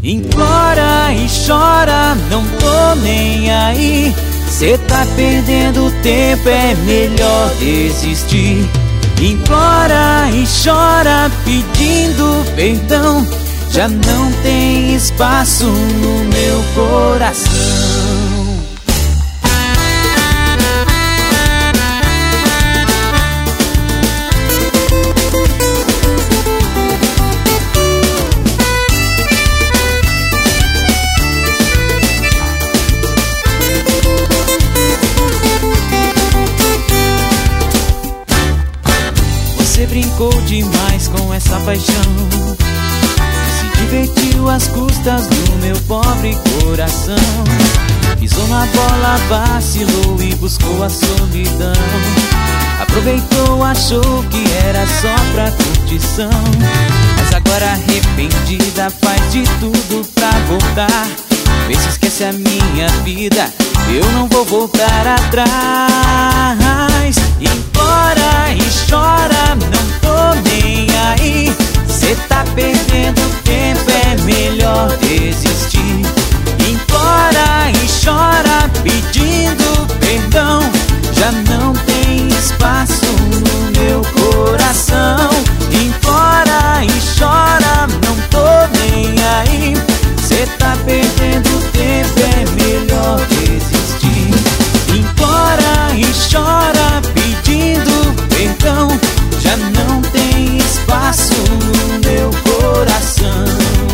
Implora e chora, não tô nem aí. Cê tá perdendo tempo, é melhor desistir. Implora e chora pedindo perdão, já não tem espaço no meu coração. Você brincou demais com essa paixão, se divertiu às custas do meu pobre coração. Pisou na bola, vacilou e buscou a solidão. Aproveitou, achou que era só pra curtição, mas agora arrependida faz de tudo pra voltar. Vê se esquece a minha vida, eu não vou voltar atrás. Implora e chora, não tô nem aí. Cê tá perdendo tempo, é melhor desistir. Implora e chora pedindo perdão, já não tem espaço no meu coração. Implora e chora, não tô nem aí. Cê tá perdendo tempo, é melhor desistir. Implora e chora pedindo perdão, já não tem espaço no meu coração.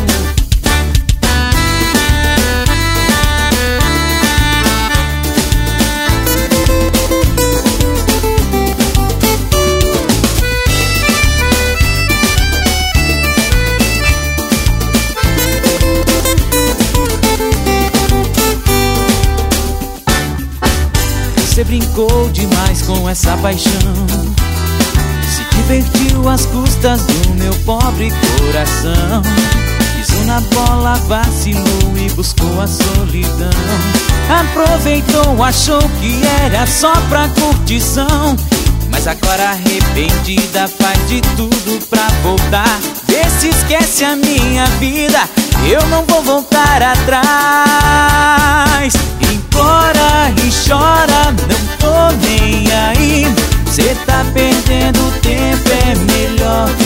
Você brincou demais com essa paixão, se divertiu às custas do meu pobre coração. Pisou na bola, vacilou e buscou a solidão. Aproveitou, achou que era só pra curtição, mas agora arrependida faz de tudo pra voltar. Vê se esquece a minha vida, eu não vou voltar atrás. Implora e chora, não tô nem aí. Cê tá perdendo tempo, é melhor